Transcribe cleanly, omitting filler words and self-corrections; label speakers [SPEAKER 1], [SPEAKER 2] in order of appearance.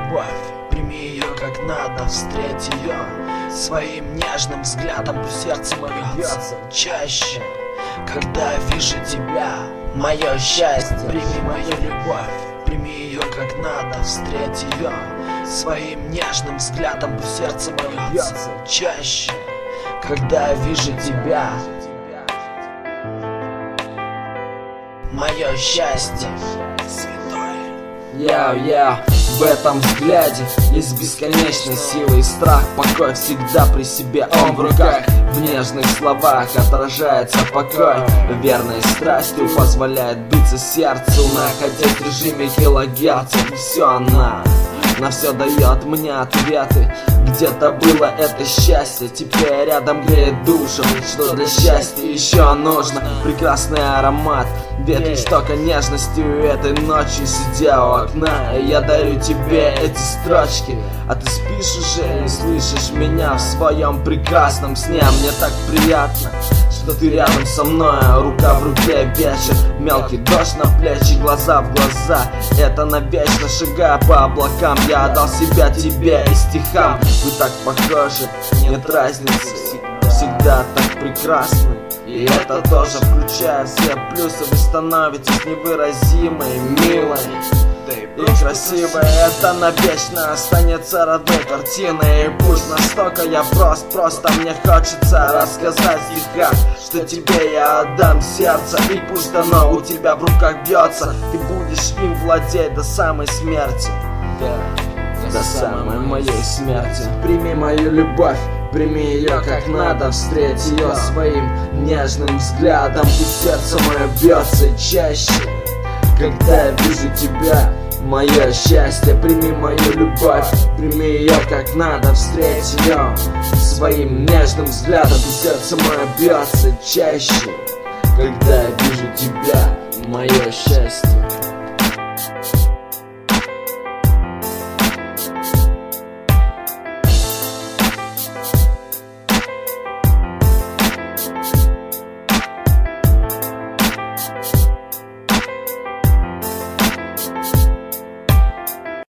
[SPEAKER 1] любовь, прими ее как надо, встреть ее своим нежным взглядом. Пусть сердце мое бьется чаще, когда я вижу тебя, мое счастье. Прими мою любовь, прими ее как надо, встреть ее своим нежным взглядом. Пусть сердце мое бьется чаще, когда я вижу тебя, мое счастье.
[SPEAKER 2] Я в этом взгляде есть бесконечная сила и страх. Покой всегда при себе, он в руках. В нежных словах отражается покой. Верной страстью позволяет биться сердцу, находясь в режиме килогерцев. И все она на все дает мне ответы. Где-то было это счастье, теперь рядом греет душу. Что для счастья еще нужно? Прекрасный аромат, ветер столько нежностью этой ночью. Сидя у окна, и я дарю тебе эти строчки. А ты спишь уже и слышишь меня в своем прекрасном сне. Мне так приятно, что ты рядом со мной, рука в руке, вечер, мелкий дождь на плечи, глаза в глаза. Это навечно, шагая по облакам, я отдал себя тебе и стихам. Вы так похожи, нет разницы, всегда так прекрасны. И это тоже включает все плюсы. Вы становитесь невыразимой, милой и красивой. Это навечно останется родной картиной. И пусть настолько я просто мне хочется рассказать в стихах, что тебе я отдам сердце. И пусть оно у тебя в руках бьется, ты будешь им владеть до самой смерти, до самой моей смерти. Прими мою любовь, прими ее как надо, встреть ее своим нежным взглядом. Пусть сердце мое бьется чаще, когда я вижу тебя, мое счастье. Прими мою любовь, прими ее как надо, встреть ее своим нежным взглядом. Пусть сердце мое бьется чаще, когда я вижу тебя, мое счастье.